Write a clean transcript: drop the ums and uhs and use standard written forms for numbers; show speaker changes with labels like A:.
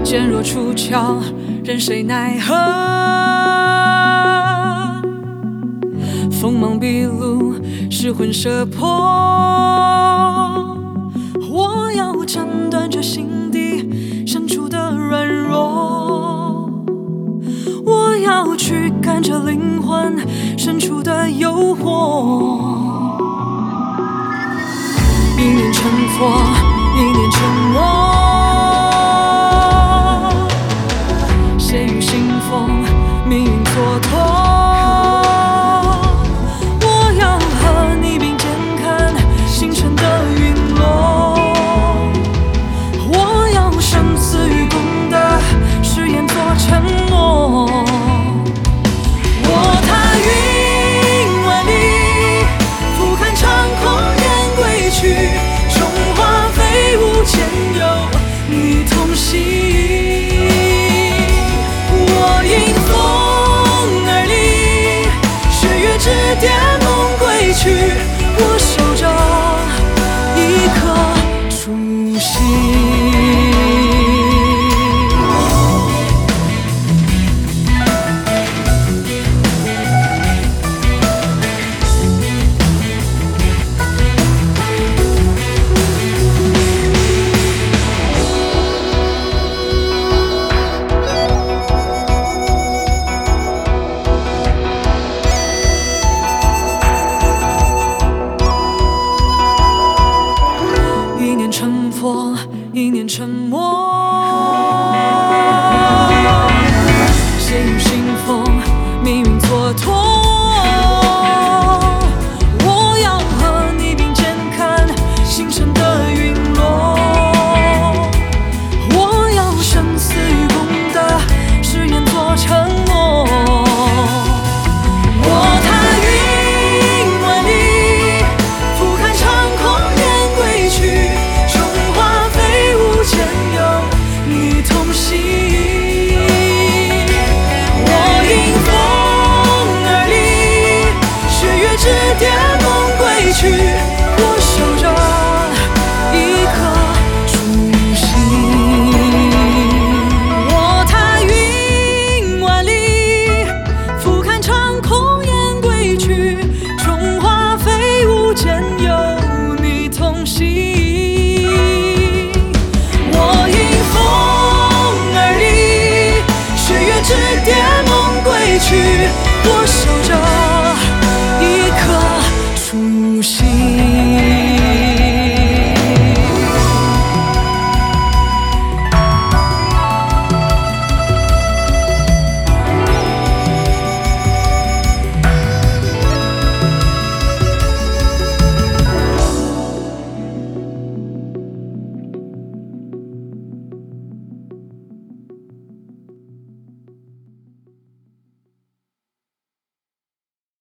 A: 剑若出鞘，任谁奈何？锋芒毕露，失魂射魄。我要斩断这心底深处的软弱，我要驱赶这灵魂深处的诱惑。一念成佛，一念成魔。血雨腥风，命运蹉跎。我要和你并肩看星辰的陨落。我要生死与共的誓言做承诺。我踏云万里，俯瞰长空雁归去，中华飞舞间有你同行。我迎风而立，雪月之巅梦归去，我守着一颗初心。一念成佛，一念成魔。血雨腥风，命运蹉跎。我要和你并肩看星辰的陨落。我要生死与共的誓言做承诺。我踏云万里，俯瞰长空雁归去，中华飞舞间有你同行。我迎风而立，雪月之巅梦归去，我守着一颗初心。我踏云万里，俯瞰长空雁归去，中华飞舞间有你同行。我迎风而立，雪月之巅梦归去，我守着一颗初心。